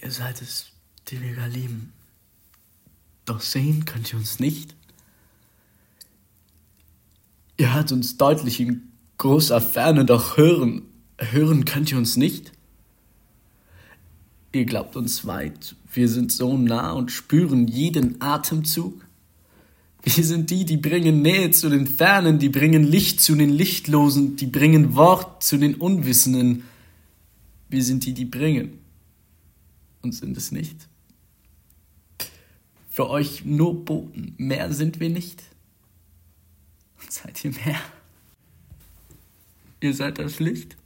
Ihr seid es, die wir gar lieben. Doch sehen könnt ihr uns nicht. Ihr hört uns deutlich in großer Ferne, doch hören könnt ihr uns nicht. Ihr glaubt uns weit, wir sind so nah und spüren jeden Atemzug. Wir sind die bringen Nähe zu den Fernen, die bringen Licht zu den Lichtlosen, die bringen Wort zu den Unwissenden. Wir sind die bringen und sind es nicht. Für euch nur Boten, mehr sind wir nicht. Und seid ihr mehr? Ihr seid das Licht.